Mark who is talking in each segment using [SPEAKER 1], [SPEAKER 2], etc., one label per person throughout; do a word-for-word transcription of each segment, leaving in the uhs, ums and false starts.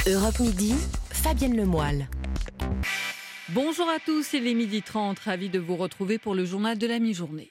[SPEAKER 1] Europe Midi, Fabienne Lemoyle.
[SPEAKER 2] Bonjour à tous, il est midi trente, ravi de vous retrouver pour le journal de la mi-journée.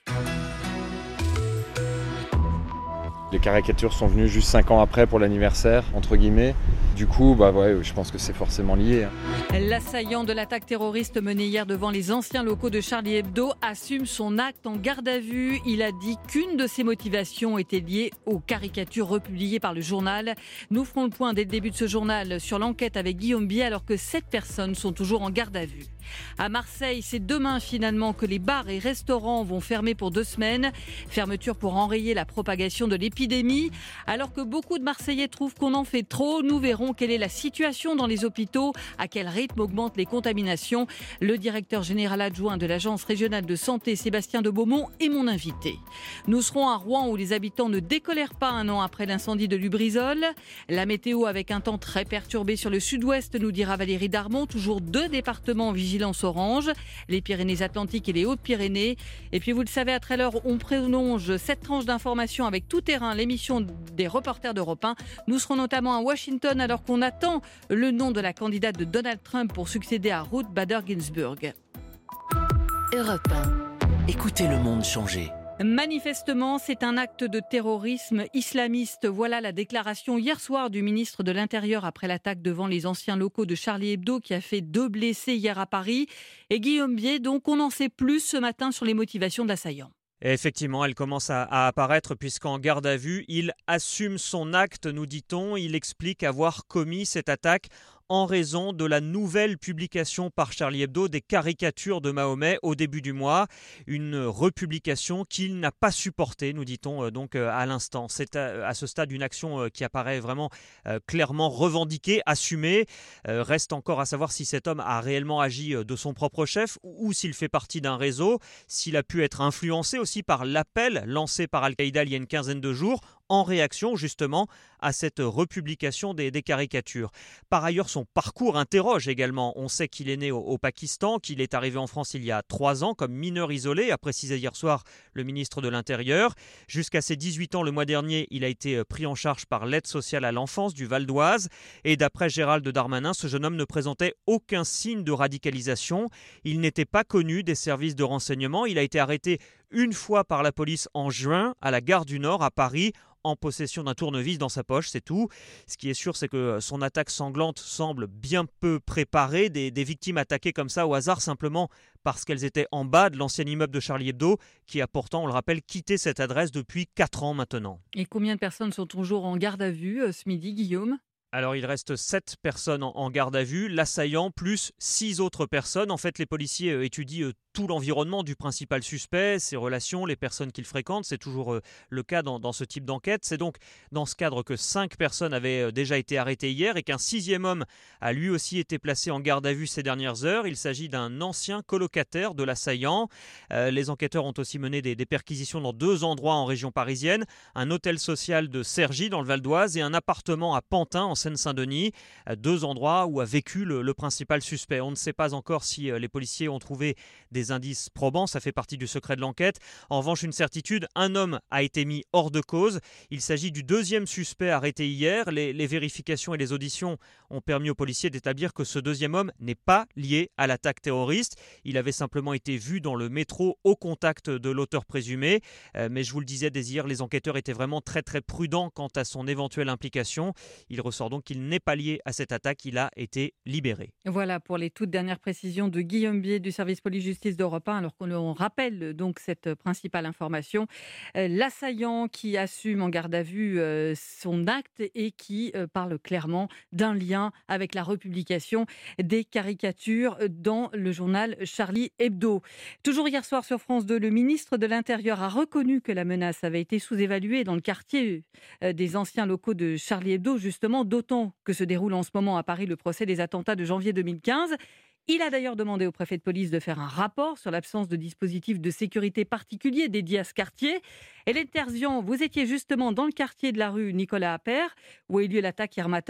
[SPEAKER 3] Les caricatures sont venues juste cinq ans après pour l'anniversaire, entre guillemets. Du coup, bah ouais, je pense que c'est forcément lié.
[SPEAKER 2] L'assaillant de l'attaque terroriste menée hier devant les anciens locaux de Charlie Hebdo assume son acte en garde à vue. Il a dit qu'une de ses motivations était liée aux caricatures republiées par le journal. Nous ferons le point dès le début de ce journal sur l'enquête avec Guillaume Bier, alors que sept personnes sont toujours en garde à vue. À Marseille, c'est demain finalement que les bars et restaurants vont fermer pour deux semaines. Fermeture pour enrayer la propagation de l'épidémie. Alors que beaucoup de Marseillais trouvent qu'on en fait trop, nous verrons quelle est la situation dans les hôpitaux, à quel rythme augmentent les contaminations. Le directeur général adjoint de l'Agence régionale de santé, Sébastien de Beaumont, est mon invité. Nous serons à Rouen où les habitants ne décolèrent pas un an après l'incendie de Lubrizol. La météo avec un temps très perturbé sur le sud-ouest, nous dira Valérie Darmon. Toujours deux départements en vigilance orange, les Pyrénées-Atlantiques et les Hautes-Pyrénées. Et puis vous le savez, à treize heures, on prolonge cette tranche d'information avec Tout Terrain, l'émission des reporters d'Europe un. Nous serons notamment à Washington alors qu'on attend le nom de la candidate de Donald Trump pour succéder à Ruth Bader Ginsburg.
[SPEAKER 1] Europe un.
[SPEAKER 4] Écoutez le monde changer.
[SPEAKER 2] Manifestement, c'est un acte de terrorisme islamiste. Voilà la déclaration hier soir du ministre de l'Intérieur après l'attaque devant les anciens locaux de Charlie Hebdo qui a fait deux blessés hier à Paris. Et Guillaume Bier, donc on en sait plus ce matin sur les motivations de l'assaillant.
[SPEAKER 5] Et effectivement, elle commence à, à apparaître puisqu'en garde à vue, il assume son acte, nous dit-on. Il explique avoir commis cette attaque en raison de la nouvelle publication par Charlie Hebdo des caricatures de Mahomet au début du mois. Une republication qu'il n'a pas supportée, nous dit-on donc à l'instant. C'est à, à ce stade une action qui apparaît vraiment euh, clairement revendiquée, assumée. Euh, reste encore à savoir si cet homme a réellement agi de son propre chef ou, ou s'il fait partie d'un réseau, s'il a pu être influencé aussi par l'appel lancé par Al-Qaïda il y a une quinzaine de jours en réaction justement à cette republication des, des caricatures. Par ailleurs, son parcours interroge également. On sait qu'il est né au, au Pakistan, qu'il est arrivé en France il y a trois ans comme mineur isolé, a précisé hier soir le ministre de l'Intérieur. Jusqu'à ses dix-huit ans le mois dernier, il a été pris en charge par l'aide sociale à l'enfance du Val d'Oise. Et d'après Gérald Darmanin, ce jeune homme ne présentait aucun signe de radicalisation. Il n'était pas connu des services de renseignement. Il a été arrêté une fois par la police en juin à la gare du Nord à Paris, en possession d'un tournevis dans sa poche, c'est tout. Ce qui est sûr, c'est que son attaque sanglante semble bien peu préparée. Des, des victimes attaquées comme ça au hasard simplement parce qu'elles étaient en bas de l'ancien immeuble de Charlie Hebdo, qui a pourtant, on le rappelle, quitté cette adresse depuis quatre ans maintenant.
[SPEAKER 2] Et combien de personnes sont toujours en garde à vue ce midi, Guillaume ?
[SPEAKER 5] Alors, il reste sept personnes en garde à vue, l'assaillant plus six autres personnes. En fait, les policiers étudient tout l'environnement du principal suspect, ses relations, les personnes qu'il fréquente. C'est toujours le cas dans, dans ce type d'enquête. C'est donc dans ce cadre que cinq personnes avaient déjà été arrêtées hier et qu'un sixième homme a lui aussi été placé en garde à vue ces dernières heures. Il s'agit d'un ancien colocataire de l'assaillant. Euh, les enquêteurs ont aussi mené des, des perquisitions dans deux endroits en région parisienne, un hôtel social de Cergy dans le Val d'Oise et un appartement à Pantin en Seine-Saint-Denis, deux endroits où a vécu le, le principal suspect. On ne sait pas encore si les policiers ont trouvé des indices probants, ça fait partie du secret de l'enquête. En revanche, une certitude, un homme a été mis hors de cause. Il s'agit du deuxième suspect arrêté hier. Les, les vérifications et les auditions ont permis aux policiers d'établir que ce deuxième homme n'est pas lié à l'attaque terroriste. Il avait simplement été vu dans le métro au contact de l'auteur présumé. Euh, mais je vous le disais dès hier, les enquêteurs étaient vraiment très très prudents quant à son éventuelle implication. Il ressort donc qu'il n'est pas lié à cette attaque. Il a été libéré.
[SPEAKER 2] Voilà pour les toutes dernières précisions de Guillaume Bier du service police-justice d'Europe un, alors qu'on rappelle donc cette principale information. Euh, l'assaillant qui assume en garde à vue euh, son acte et qui euh, parle clairement d'un lien avec la republication des caricatures dans le journal Charlie Hebdo. Toujours hier soir sur France deux, le ministre de l'Intérieur a reconnu que la menace avait été sous-évaluée dans le quartier euh, des anciens locaux de Charlie Hebdo, justement, d'autant que se déroule en ce moment à Paris le procès des attentats de janvier deux mille quinze. Il a d'ailleurs demandé au préfet de police de faire un rapport sur l'absence de dispositifs de sécurité particuliers dédiés à ce quartier. Hélène Terzian, vous étiez justement dans le quartier de la rue Nicolas Appert, où a eu lieu l'attaque hier matin.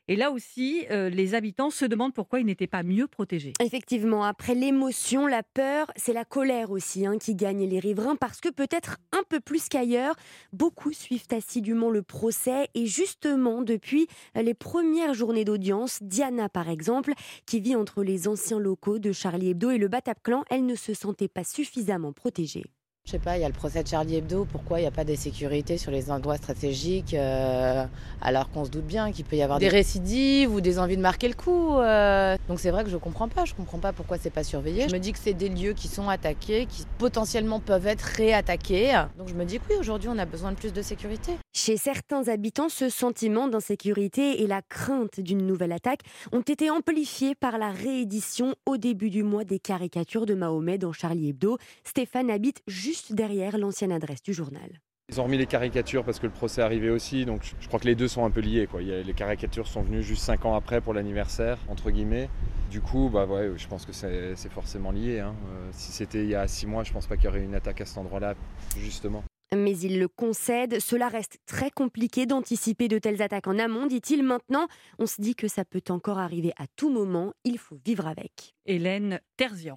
[SPEAKER 2] Et là aussi, euh, les habitants se demandent pourquoi ils n'étaient pas mieux protégés.
[SPEAKER 4] Effectivement, après l'émotion, la peur, c'est la colère aussi hein, qui gagne les riverains parce que peut-être un peu plus qu'ailleurs, beaucoup suivent assidûment le procès et justement depuis les premières journées d'audience, Diana par exemple, qui vit entre les anciens locaux de Charlie Hebdo et le Bataclan, elle ne se sentait pas suffisamment protégée.
[SPEAKER 6] Je sais pas, il y a le procès de Charlie Hebdo, pourquoi il n'y a pas des sécurités sur les endroits stratégiques euh, alors qu'on se doute bien qu'il peut y avoir des récidives ou des envies de marquer le coup. Euh. Donc c'est vrai que je comprends pas, je comprends pas pourquoi c'est pas surveillé. Je me dis que c'est des lieux qui sont attaqués, qui potentiellement peuvent être réattaqués. Donc je me dis que oui, aujourd'hui on a besoin de plus de sécurité.
[SPEAKER 4] Chez certains habitants, ce sentiment d'insécurité et la crainte d'une nouvelle attaque ont été amplifiés par la réédition au début du mois des caricatures de Mahomet dans Charlie Hebdo. Stéphane habite juste juste derrière l'ancienne adresse du journal.
[SPEAKER 3] Ils ont remis les caricatures parce que le procès arrivait aussi, donc je crois que les deux sont un peu liés, quoi. Il y a, les caricatures sont venues juste cinq ans après pour l'anniversaire, entre guillemets. Du coup, bah ouais, je pense que c'est, c'est forcément lié. Hein. Euh, si c'était il y a six mois, je ne pense pas qu'il y aurait une attaque à cet endroit-là, justement.
[SPEAKER 4] Mais il le concède, cela reste très compliqué d'anticiper de telles attaques en amont, dit-il. Maintenant, on se dit que ça peut encore arriver à tout moment, il faut vivre avec.
[SPEAKER 2] Hélène Terzian.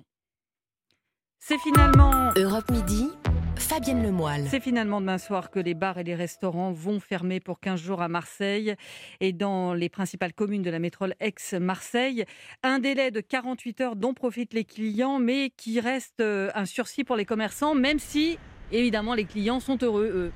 [SPEAKER 2] C'est finalement...
[SPEAKER 1] Europe Midi, Fabienne Lemoyle.
[SPEAKER 2] C'est finalement demain soir que les bars et les restaurants vont fermer pour quinze jours à Marseille et dans les principales communes de la métropole ex-Marseille. Un délai de quarante-huit heures dont profitent les clients, mais qui reste un sursis pour les commerçants, même si, évidemment, les clients sont heureux, eux.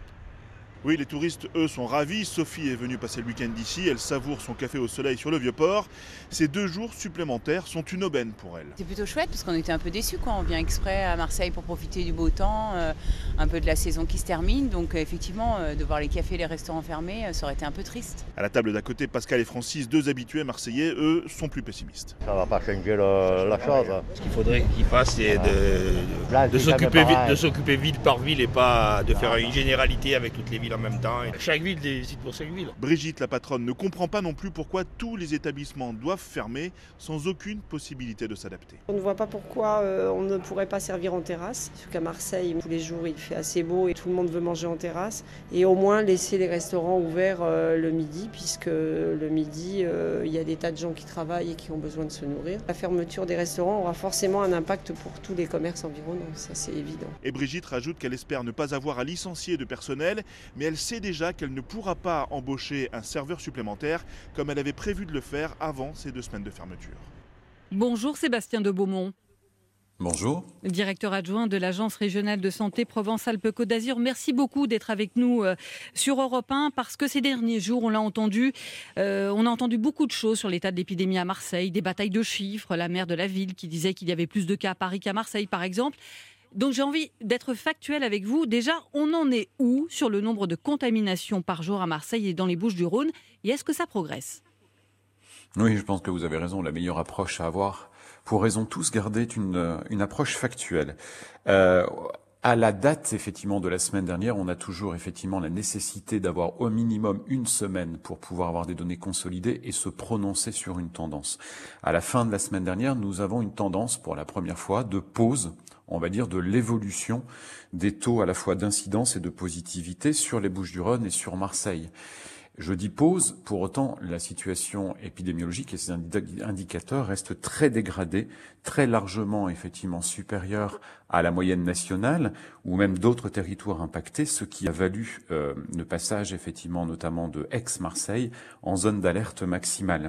[SPEAKER 7] Oui, les touristes, eux, sont ravis. Sophie est venue passer le week-end ici. Elle savoure son café au soleil sur le Vieux-Port. Ces deux jours supplémentaires sont une aubaine pour elle.
[SPEAKER 8] C'est plutôt chouette parce qu'on était un peu déçus quand on vient exprès à Marseille pour profiter du beau temps, euh, un peu de la saison qui se termine. Donc euh, effectivement, euh, de voir les cafés et les restaurants fermés, euh, ça aurait été un peu triste.
[SPEAKER 7] À la table d'à côté, Pascal et Francis, deux habitués marseillais, eux, sont plus pessimistes.
[SPEAKER 9] Ça va pas changer le, la chose.
[SPEAKER 10] Ce qu'il faudrait qu'ils fassent, c'est de,
[SPEAKER 9] Là,
[SPEAKER 10] de, s'occuper, de s'occuper ville par ville et pas de faire une généralité avec toutes les villes en même temps. Chaque ville décide pour chaque ville.
[SPEAKER 7] Brigitte, la patronne, ne comprend pas non plus pourquoi tous les établissements doivent fermer sans aucune possibilité de s'adapter.
[SPEAKER 11] On ne voit pas pourquoi euh, on ne pourrait pas servir en terrasse. Parce qu'à Marseille, tous les jours, il fait assez beau et tout le monde veut manger en terrasse. Et au moins laisser les restaurants ouverts euh, le midi, puisque le midi, euh, il y a des tas de gens qui travaillent et qui ont besoin de se nourrir. La fermeture des restaurants aura forcément un impact pour tous les commerces environnants, ça c'est évident.
[SPEAKER 7] Et Brigitte rajoute qu'elle espère ne pas avoir à licencier de personnel, mais elle sait déjà qu'elle ne pourra pas embaucher un serveur supplémentaire comme elle avait prévu de le faire avant ces deux semaines de fermeture.
[SPEAKER 2] Bonjour Sébastien de Beaumont.
[SPEAKER 12] Bonjour.
[SPEAKER 2] Directeur adjoint de l'Agence régionale de santé Provence-Alpes-Côte d'Azur. Merci beaucoup d'être avec nous euh, sur Europe un parce que ces derniers jours, on l'a entendu, euh, on a entendu beaucoup de choses sur l'état de l'épidémie à Marseille, des batailles de chiffres, la maire de la ville qui disait qu'il y avait plus de cas à Paris qu'à Marseille par exemple. Donc j'ai envie d'être factuel avec vous. Déjà, on en est où sur le nombre de contaminations par jour à Marseille et dans les Bouches-du-Rhône? Et est-ce que ça progresse?
[SPEAKER 12] Oui, je pense que vous avez raison. La meilleure approche à avoir, pour raison tous garder, est une, une approche factuelle. Euh, à la date, effectivement, de la semaine dernière, on a toujours, effectivement, la nécessité d'avoir au minimum une semaine pour pouvoir avoir des données consolidées et se prononcer sur une tendance. À la fin de la semaine dernière, nous avons une tendance, pour la première fois, de pause, on va dire, de l'évolution des taux à la fois d'incidence et de positivité sur les Bouches-du-Rhône et sur Marseille. Je dis pause, pour autant, la situation épidémiologique et ses indicateurs restent très dégradés, très largement, effectivement, supérieurs à la moyenne nationale ou même d'autres territoires impactés, ce qui a valu euh, le passage, effectivement, notamment de Aix-Marseille en zone d'alerte maximale.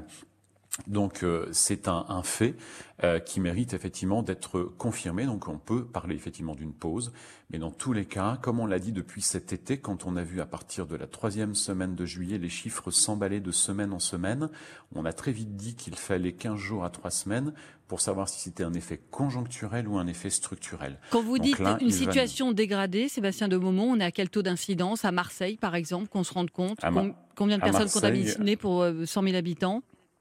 [SPEAKER 12] Donc euh, c'est un, un fait euh, qui mérite effectivement d'être confirmé. Donc on peut parler effectivement d'une pause, mais dans tous les cas, comme on l'a dit depuis cet été, quand on a vu à partir de la troisième semaine de juillet les chiffres s'emballer de semaine en semaine, on a très vite dit qu'il fallait quinze jours à trois semaines pour savoir si c'était un effet conjoncturel ou un effet structurel.
[SPEAKER 2] Quand vous
[SPEAKER 12] Donc
[SPEAKER 2] dites
[SPEAKER 12] là,
[SPEAKER 2] une
[SPEAKER 12] va...
[SPEAKER 2] situation dégradée, Sébastien de Beaumont, on est à quel taux d'incidence? À Marseille par exemple, qu'on se rende compte?
[SPEAKER 12] à Ma...
[SPEAKER 2] Combien de
[SPEAKER 12] à
[SPEAKER 2] personnes
[SPEAKER 12] Marseille...
[SPEAKER 2] contaminées pour cent mille habitants?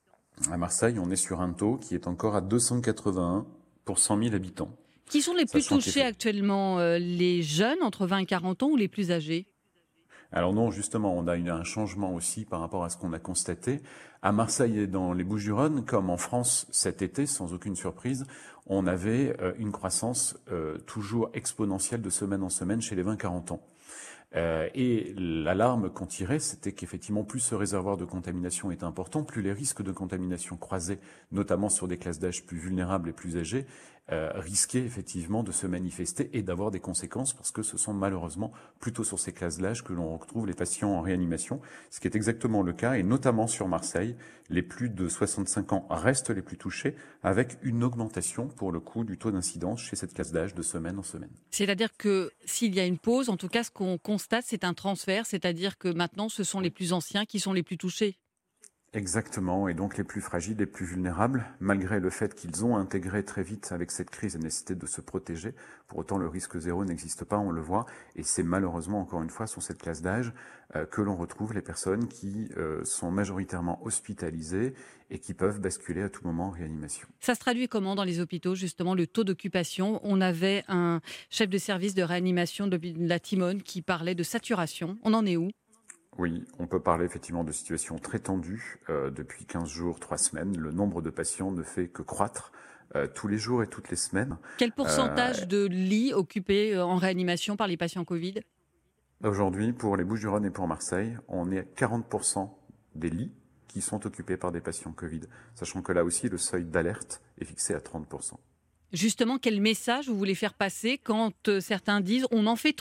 [SPEAKER 12] À Marseille, on est sur un taux qui est encore à deux cent quatre-vingt-un pour cent mille habitants.
[SPEAKER 2] Qui sont les plus
[SPEAKER 12] Sachant
[SPEAKER 2] touchés actuellement, euh, les jeunes entre vingt et quarante ans ou les plus âgés?
[SPEAKER 12] Alors non, justement, on a eu un changement aussi par rapport à ce qu'on a constaté. À Marseille et dans les Bouches-du-Rhône, comme en France cet été, sans aucune surprise, on avait euh, une croissance euh, toujours exponentielle de semaine en semaine chez les vingt à quarante ans. Euh, et l'alarme qu'on tirait, c'était qu'effectivement, plus ce réservoir de contamination est important, plus les risques de contamination croisés, notamment sur des classes d'âge plus vulnérables et plus âgées, euh, risquaient effectivement de se manifester et d'avoir des conséquences, parce que ce sont malheureusement plutôt sur ces classes d'âge que l'on retrouve les patients en réanimation, ce qui est exactement le cas, et notamment sur Marseille, les plus de soixante-cinq ans restent les plus touchés, avec une augmentation pour le coup du taux d'incidence chez cette classe d'âge de semaine en semaine.
[SPEAKER 2] C'est-à-dire que s'il y a une pause, en tout cas ce qu'on constate, c'est un transfert, c'est-à-dire que maintenant ce sont les plus anciens qui sont les plus touchés.
[SPEAKER 12] Exactement, et donc les plus fragiles, les plus vulnérables, malgré le fait qu'ils ont intégré très vite avec cette crise la nécessité de se protéger. Pour autant, le risque zéro n'existe pas, on le voit, et c'est malheureusement, encore une fois, sur cette classe d'âge euh, que l'on retrouve les personnes qui euh, sont majoritairement hospitalisées et qui peuvent basculer à tout moment en réanimation.
[SPEAKER 2] Ça se traduit comment dans les hôpitaux, justement, le taux d'occupation? On avait un chef de service de réanimation de la Timone qui parlait de saturation. On en est où?
[SPEAKER 12] Oui, on peut parler effectivement de situation très tendue. Euh, depuis quinze jours, trois semaines, le nombre de patients ne fait que croître euh, tous les jours et toutes les semaines.
[SPEAKER 2] Quel pourcentage euh, de lits occupés en réanimation par les patients Covid?
[SPEAKER 12] Aujourd'hui, pour les Bouches-du-Rhône et pour Marseille, on est à quarante pour cent des lits qui sont occupés par des patients Covid, sachant que là aussi, le seuil d'alerte est fixé à trente pour cent.
[SPEAKER 2] Justement, quel message vous voulez faire passer quand euh, certains disent « on en fait trop » ?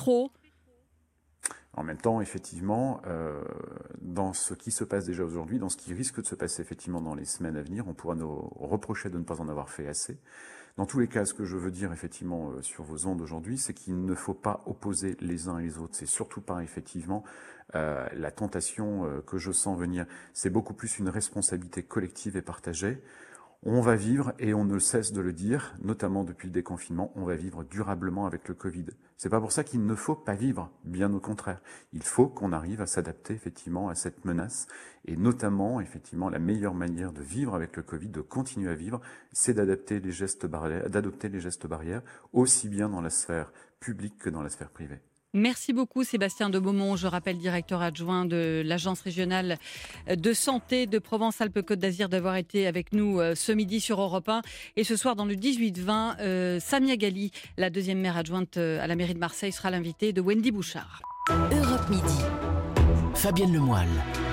[SPEAKER 12] En même temps, effectivement, euh, dans ce qui se passe déjà aujourd'hui, dans ce qui risque de se passer effectivement dans les semaines à venir, on pourra nous reprocher de ne pas en avoir fait assez. Dans tous les cas, ce que je veux dire effectivement euh, sur vos ondes aujourd'hui, c'est qu'il ne faut pas opposer les uns et les autres. C'est surtout pas effectivement euh, la tentation euh, que je sens venir. C'est beaucoup plus une responsabilité collective et partagée. On va vivre, et on ne cesse de le dire, notamment depuis le déconfinement, on va vivre durablement avec le Covid. C'est pas pour ça qu'il ne faut pas vivre, bien au contraire. Il faut qu'on arrive à s'adapter effectivement à cette menace, et notamment, effectivement, la meilleure manière de vivre avec le Covid, de continuer à vivre, c'est d'adapter les gestes barrières, d'adopter les gestes barrières, aussi bien dans la sphère publique que dans la sphère privée.
[SPEAKER 2] Merci beaucoup Sébastien de Beaumont, je rappelle directeur adjoint de l'Agence régionale de santé de Provence-Alpes-Côte d'Azur, d'avoir été avec nous ce midi sur Europe un. Et ce soir dans le dix-huit vingt, euh, Samia Ghali, la deuxième maire adjointe à la mairie de Marseille, sera l'invitée de Wendy Bouchard.
[SPEAKER 1] Europe Midi, Fabienne Lemoyle.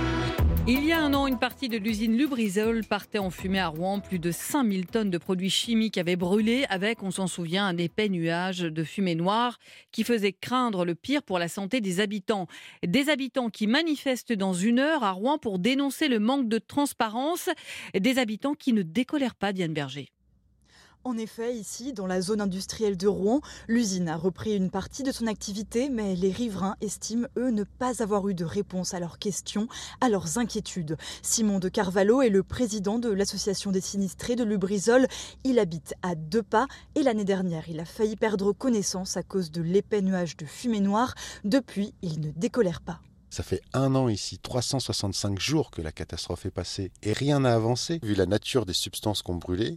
[SPEAKER 2] Il y a un an, une partie de l'usine Lubrizol partait en fumée à Rouen. Plus de cinq mille tonnes de produits chimiques avaient brûlé avec, on s'en souvient, un épais nuage de fumée noire qui faisait craindre le pire pour la santé des habitants. Des habitants qui manifestent dans une heure à Rouen pour dénoncer le manque de transparence. Des habitants qui ne décolèrent pas, Diane Berger.
[SPEAKER 13] En effet, ici, dans la zone industrielle de Rouen, l'usine a repris une partie de son activité, mais les riverains estiment, eux, ne pas avoir eu de réponse à leurs questions, à leurs inquiétudes. Simon de Carvalho est le président de l'association des sinistrés de Lubrizol. Il habite à deux pas et l'année dernière, il a failli perdre connaissance à cause de l'épais nuage de fumée noire. Depuis, il ne décolère pas.
[SPEAKER 14] Ça fait un an ici, trois cent soixante-cinq jours que la catastrophe est passée et rien n'a avancé. Vu la nature des substances qu'on brûlait,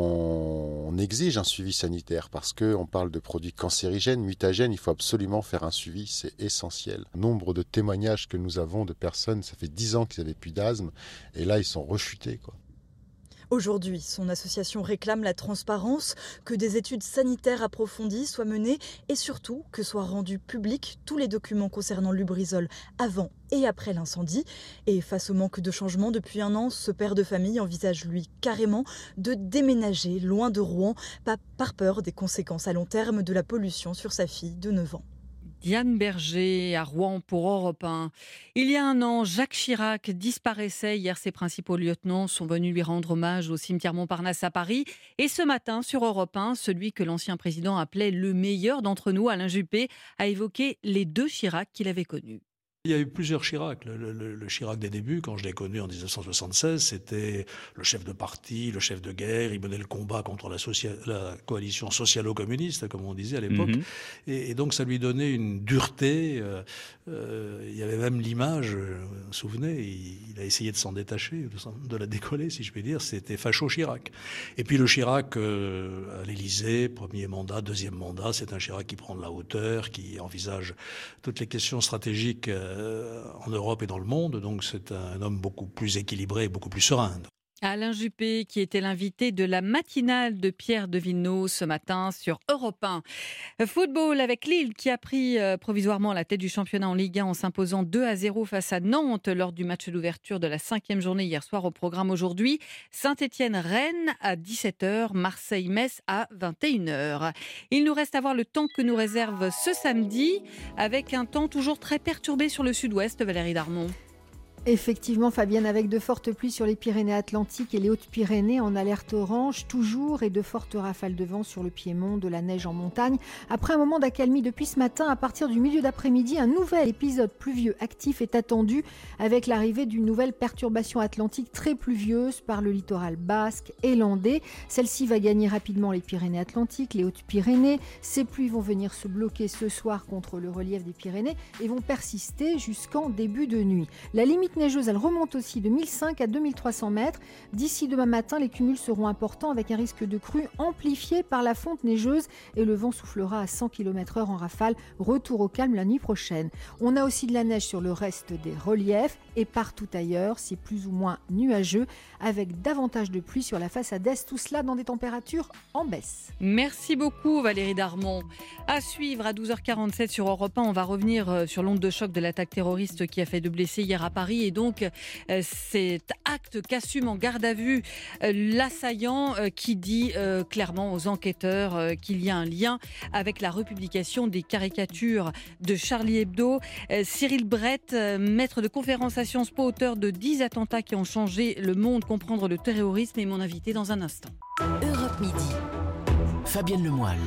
[SPEAKER 14] on exige un suivi sanitaire parce qu'on parle de produits cancérigènes, mutagènes, il faut absolument faire un suivi, c'est essentiel. Nombre de témoignages que nous avons de personnes, ça fait dix ans qu'ils n'avaient plus d'asthme et là ils sont rechutés, quoi.
[SPEAKER 13] Aujourd'hui, son association réclame la transparence, que des études sanitaires approfondies soient menées et surtout que soient rendus publics tous les documents concernant Lubrizol avant et après l'incendie. Et face au manque de changement depuis un an, ce père de famille envisage lui carrément de déménager loin de Rouen, pas par peur des conséquences à long terme de la pollution sur sa fille de neuf ans.
[SPEAKER 2] Diane Berger à Rouen pour Europe un. Il y a un an, Jacques Chirac disparaissait. Hier, ses principaux lieutenants sont venus lui rendre hommage au cimetière Montparnasse à Paris. Et ce matin, sur Europe un, celui que l'ancien président appelait le meilleur d'entre nous, Alain Juppé, a évoqué les deux Chirac qu'il avait connus.
[SPEAKER 15] Il y a eu plusieurs Chirac. Le, le, le Chirac des débuts, quand je l'ai connu en dix-neuf cent soixante-seize, c'était le chef de parti, le chef de guerre. Il menait le combat contre la, social, la coalition socialo-communiste, comme on disait à l'époque. Mm-hmm. Et, et donc, ça lui donnait une dureté. Euh, euh, il y avait même l'image, vous vous souvenez, il, il a essayé de s'en détacher, de, de la décoller, si je puis dire. C'était Facho Chirac. Et puis le Chirac euh, à l'Élysée, premier mandat, deuxième mandat, c'est un Chirac qui prend de la hauteur, qui envisage toutes les questions stratégiques euh, en Europe et dans le monde, donc c'est un homme beaucoup plus équilibré et beaucoup plus serein.
[SPEAKER 2] Alain Juppé, qui était l'invité de la matinale de Pierre de Villeneuve ce matin sur Europe un. Football avec Lille qui a pris provisoirement la tête du championnat en Ligue un en s'imposant deux à zéro face à Nantes lors du match d'ouverture de la cinquième journée hier soir. Au programme aujourd'hui, Saint-Étienne-Rennes à dix-sept heures, Marseille-Metz à vingt et une heures. Il nous reste à voir le temps que nous réserve ce samedi avec un temps toujours très perturbé sur le sud-ouest, Valérie Darmon.
[SPEAKER 16] Effectivement, Fabienne, avec de fortes pluies sur les Pyrénées-Atlantiques et les Hautes-Pyrénées en alerte orange, toujours, et de fortes rafales de vent sur le Piémont, de la neige en montagne. Après un moment d'accalmie depuis ce matin, à partir du milieu d'après-midi, un nouvel épisode pluvieux actif est attendu avec l'arrivée d'une nouvelle perturbation atlantique très pluvieuse par le littoral basque et landais. Celle-ci va gagner rapidement les Pyrénées-Atlantiques, les Hautes-Pyrénées. Ces pluies vont venir se bloquer ce soir contre le relief des Pyrénées et vont persister jusqu'en début de nuit. La limite neigeuse, elle remonte aussi de mille cinq à deux mille trois cents mètres. D'ici demain matin, les cumuls seront importants avec un risque de crue amplifié par la fonte neigeuse et le vent soufflera à cent kilomètres heure en rafale. Retour au calme la nuit prochaine. On a aussi de la neige sur le reste des reliefs et partout ailleurs, c'est plus ou moins nuageux avec davantage de pluie sur la façade est. Tout cela dans des températures en baisse.
[SPEAKER 2] Merci beaucoup Valérie Darmon. À suivre à douze heures quarante-sept sur Europe un, on va revenir sur l'onde de choc de l'attaque terroriste qui a fait deux blessés hier à Paris. Et donc, euh, cet acte qu'assume en garde à vue euh, l'assaillant euh, qui dit euh, clairement aux enquêteurs euh, qu'il y a un lien avec la republication des caricatures de Charlie Hebdo. Euh, Cyril Brett, euh, maître de conférence à Sciences Po, auteur de dix attentats qui ont changé le monde, comprendre le terrorisme, est mon invité dans un instant.
[SPEAKER 1] Europe Midi. Fabienne Lemoyle.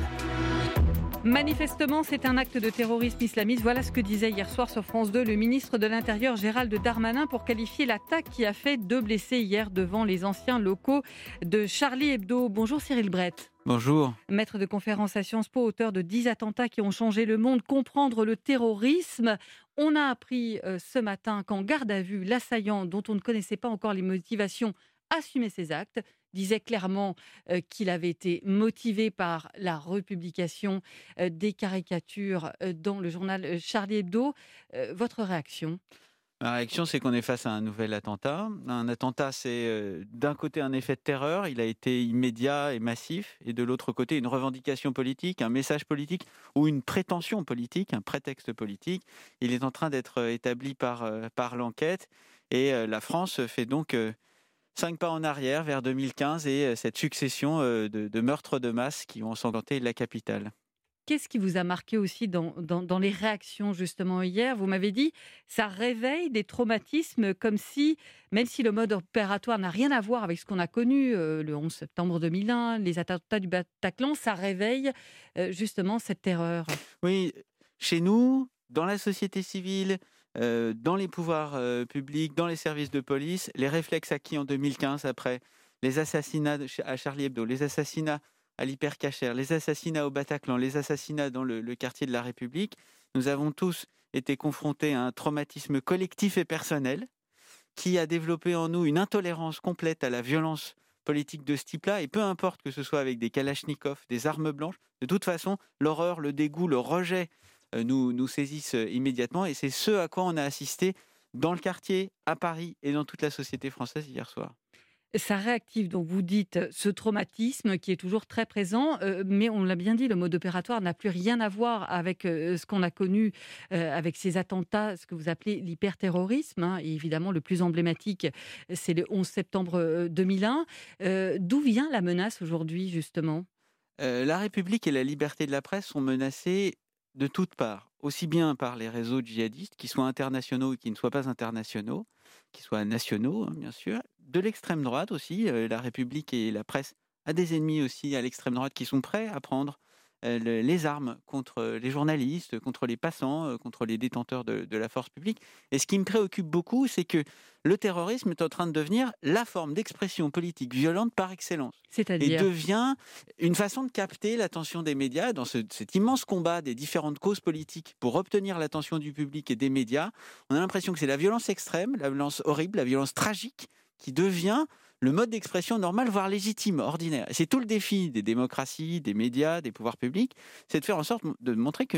[SPEAKER 2] Manifestement, c'est un acte de terrorisme islamiste. Voilà ce que disait hier soir sur France deux le ministre de l'Intérieur Gérald Darmanin pour qualifier l'attaque qui a fait deux blessés hier devant les anciens locaux de Charlie Hebdo. Bonjour Cyril Brett.
[SPEAKER 17] Bonjour.
[SPEAKER 2] Maître de conférence à Sciences Po, auteur de dix attentats qui ont changé le monde, comprendre le terrorisme. On a appris euh, ce matin qu'en garde à vue, l'assaillant, dont on ne connaissait pas encore les motivations, assumait ses actes, disait clairement euh, qu'il avait été motivé par la republication euh, des caricatures euh, dans le journal Charlie Hebdo. Euh, votre réaction ?
[SPEAKER 17] Ma réaction, c'est qu'on est face à un nouvel attentat. Un attentat, c'est euh, d'un côté un effet de terreur, il a été immédiat et massif, et de l'autre côté une revendication politique, un message politique ou une prétention politique, un prétexte politique. Il est en train d'être établi par, euh, par l'enquête, et euh, la France fait donc... Euh, Cinq pas en arrière vers deux mille quinze et cette succession de, de meurtres de masse qui ont ensanglanté la capitale.
[SPEAKER 2] Qu'est-ce qui vous a marqué aussi dans, dans, dans les réactions justement hier ? Vous m'avez dit, ça réveille des traumatismes comme si, même si le mode opératoire n'a rien à voir avec ce qu'on a connu euh, le onze septembre deux mille un, les attentats du Bataclan, ça réveille euh, justement cette terreur.
[SPEAKER 17] Oui, chez nous, dans la société civile, Euh, dans les pouvoirs euh, publics, dans les services de police, les réflexes acquis en deux mille quinze après les assassinats à Charlie Hebdo, les assassinats à l'Hypercacher, les assassinats au Bataclan, les assassinats dans le, le quartier de la République, nous avons tous été confrontés à un traumatisme collectif et personnel qui a développé en nous une intolérance complète à la violence politique de ce type-là, et peu importe que ce soit avec des kalachnikovs, des armes blanches, de toute façon, l'horreur, le dégoût, le rejet Nous, nous saisissent immédiatement, et c'est ce à quoi on a assisté dans le quartier, à Paris et dans toute la société française hier soir.
[SPEAKER 2] Ça réactive, donc vous dites, ce traumatisme qui est toujours très présent, euh, mais on l'a bien dit, le mode opératoire n'a plus rien à voir avec euh, ce qu'on a connu euh, avec ces attentats, ce que vous appelez l'hyperterrorisme, hein, et évidemment le plus emblématique, c'est le onze septembre deux mille un. Euh, d'où vient la menace aujourd'hui, justement ?
[SPEAKER 17] euh, La République et la liberté de la presse sont menacées de toutes parts, aussi bien par les réseaux djihadistes, qui soient internationaux ou qui ne soient pas internationaux, qui soient nationaux, hein, bien sûr, de l'extrême droite aussi. Euh, la République et la presse a des ennemis aussi à l'extrême droite qui sont prêts à prendre euh, le, les armes contre les journalistes, contre les passants, euh, contre les détenteurs de, de la force publique. Et ce qui me préoccupe beaucoup, c'est que le terrorisme est en train de devenir la forme d'expression politique violente par excellence.
[SPEAKER 2] C'est-à-dire ?
[SPEAKER 17] Et devient une façon de capter l'attention des médias dans ce, cet immense combat des différentes causes politiques pour obtenir l'attention du public et des médias. On a l'impression que c'est la violence extrême, la violence horrible, la violence tragique qui devient le mode d'expression normal, voire légitime, ordinaire. Et c'est tout le défi des démocraties, des médias, des pouvoirs publics, c'est de faire en sorte de montrer que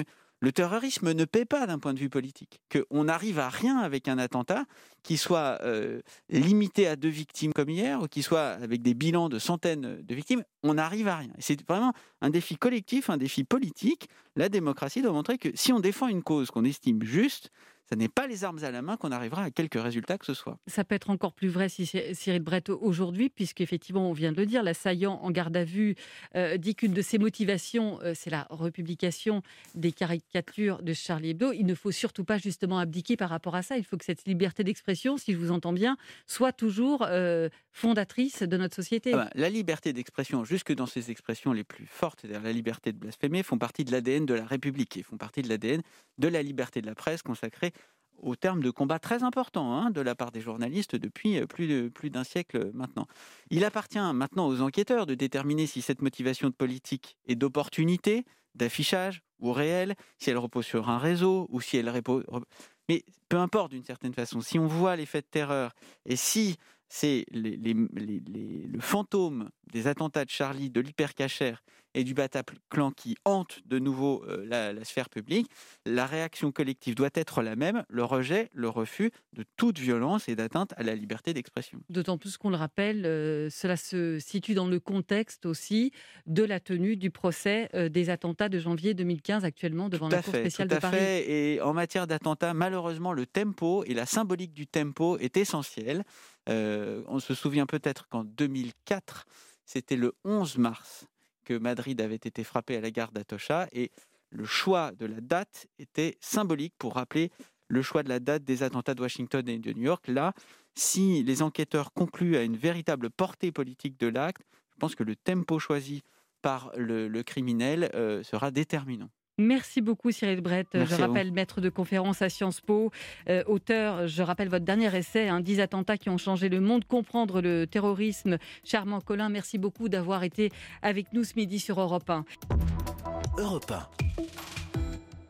[SPEAKER 17] le terrorisme ne paie pas d'un point de vue politique. Qu'on n'arrive à rien avec un attentat qui soit euh, limité à deux victimes comme hier, ou qui soit avec des bilans de centaines de victimes, on n'arrive à rien. C'est vraiment un défi collectif, un défi politique. La démocratie doit montrer que si on défend une cause qu'on estime juste, ce n'est pas les armes à la main qu'on arrivera à quelque résultat que ce soit.
[SPEAKER 2] Ça peut être encore plus vrai, si Cyril Brett, aujourd'hui, puisqu'effectivement, on vient de le dire, l'assaillant en garde à vue euh, dit qu'une de ses motivations, euh, c'est la republication des caricatures de Charlie Hebdo. Il ne faut surtout pas justement abdiquer par rapport à ça. Il faut que cette liberté d'expression, si je vous entends bien, soit toujours euh, fondatrice de notre société.
[SPEAKER 17] Ah ben, la liberté d'expression, jusque dans ses expressions les plus fortes, c'est-à-dire la liberté de blasphémer, font partie de l'A D N de la République et font partie de l'A D N de la liberté de la presse consacrée au terme de combats très importants hein, de la part des journalistes depuis plus, de, plus d'un siècle maintenant. Il appartient maintenant aux enquêteurs de déterminer si cette motivation de politique est d'opportunité, d'affichage ou réelle, si elle repose sur un réseau ou si elle repose... Mais peu importe d'une certaine façon, si on voit les faits de terreur et si c'est les, les, les, les, le fantôme des attentats de Charlie, de l'hypercachère et du Bataclan qui hante de nouveau euh, la, la sphère publique, la réaction collective doit être la même, le rejet, le refus de toute violence et d'atteinte à la liberté d'expression.
[SPEAKER 2] D'autant plus qu'on le rappelle, euh, cela se situe dans le contexte aussi de la tenue du procès euh, des attentats de janvier deux mille quinze actuellement devant
[SPEAKER 17] tout
[SPEAKER 2] la Cour
[SPEAKER 17] fait,
[SPEAKER 2] spéciale
[SPEAKER 17] tout
[SPEAKER 2] de
[SPEAKER 17] à
[SPEAKER 2] Paris.
[SPEAKER 17] Fait. Et en matière d'attentats, malheureusement, le tempo et la symbolique du tempo est essentiel. Euh, on se souvient peut-être qu'en deux mille quatre, c'était le onze mars que Madrid avait été frappé à la gare d'Atocha et le choix de la date était symbolique pour rappeler le choix de la date des attentats de Washington et de New York. Là, si les enquêteurs concluent à une véritable portée politique de l'acte, je pense que le tempo choisi par le, le criminel euh, sera déterminant.
[SPEAKER 2] Merci beaucoup Cyril Brett.
[SPEAKER 17] Merci
[SPEAKER 2] je rappelle maître de conférence à Sciences Po, euh, auteur, je rappelle votre dernier essai, hein, dix attentats qui ont changé le monde, comprendre le terrorisme. Charmant Collin, merci beaucoup d'avoir été avec nous ce midi sur Europe un.
[SPEAKER 1] Europe un.